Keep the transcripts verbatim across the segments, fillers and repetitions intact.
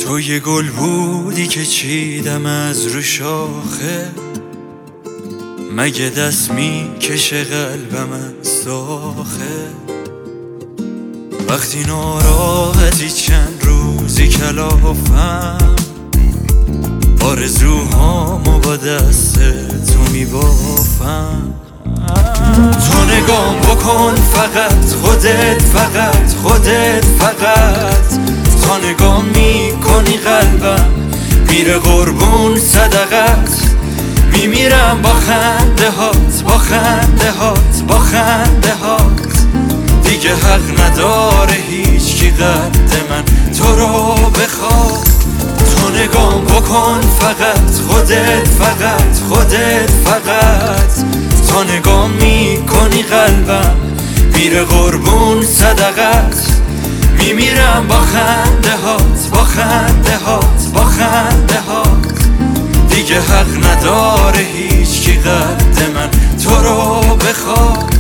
تو یه گل بودی که چیدم از رو شاخه، مگه دست میکشه قلبم از داخه. وقتی ناراحتی چند روزی کلافم، آرزوهامو با دست تو میبافم. تو نگام بکن فقط خودت، فقط خودت، فقط تا نگام میکنی قلبم میره قربون صدقت. میمیرم با خنده هات، با خنده هات، با خنده هات. دیگه حق نداره هیچ کی قد من تو رو بخواد. تو نگام بکن فقط خودت، فقط خودت، فقط تا نگام میکنی قلبم میره قربون صدقت. میمیرم با خنده هات، با خنده هات، با خنده هات. دیگه حق نداره هیچ کی قد من تو رو بخواد.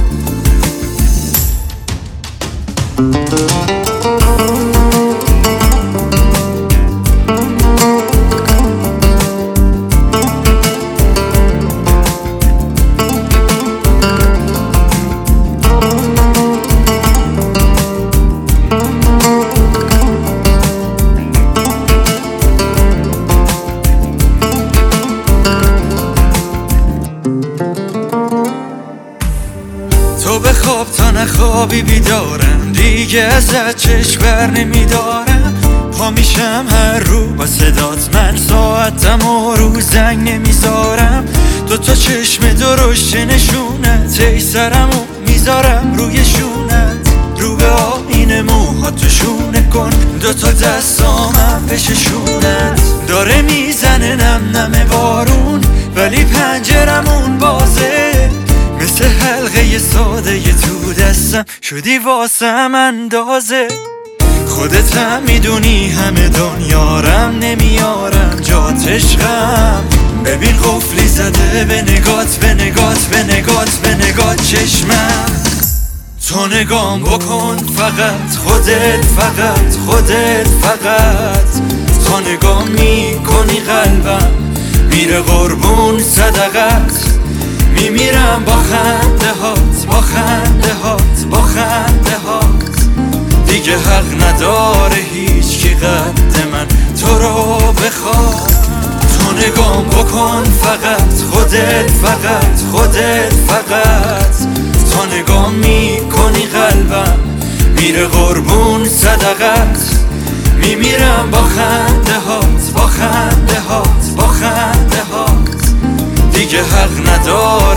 تو بخواب تا نخوابی بیدارم، دیگه ازت چشم بر نمیدارم. پا میشم هر رو با صدات، من ساعتم و رو زنگ نمیذارم. دوتا چشم درشت نشونت، ای سرمو میذارم روی شونت. رو به آینه موها تو شونه کن، دوتا دستامم بششونت. داره میزنه نم نم بارون ولی پنجرمون بازه. مثل حلقه ساده تو دستم شدی واسم اندازه. خودت هم میدونی همه دنیارم نمیارم جات عشقم. ببین قفلی زده به نگات، به نگات، به نگات، به نگات چشمم. تو نگام بکن فقط خودت، فقط خودت، فقط تا نگام میکنی قلبم میره قربون صدقت. میمیرم با خنده هات، با خنده هات، با خنده هات. دیگه حق نداره هیچ کی قد من تو رو بخواد. تو نگام بکن فقط خودت، فقط خودت، فقط تا نگام میکنی قلبم میره قربون صدقت. میمیرم با خنده هات، با خنده هات، با خنده هات. دیگه حق نداره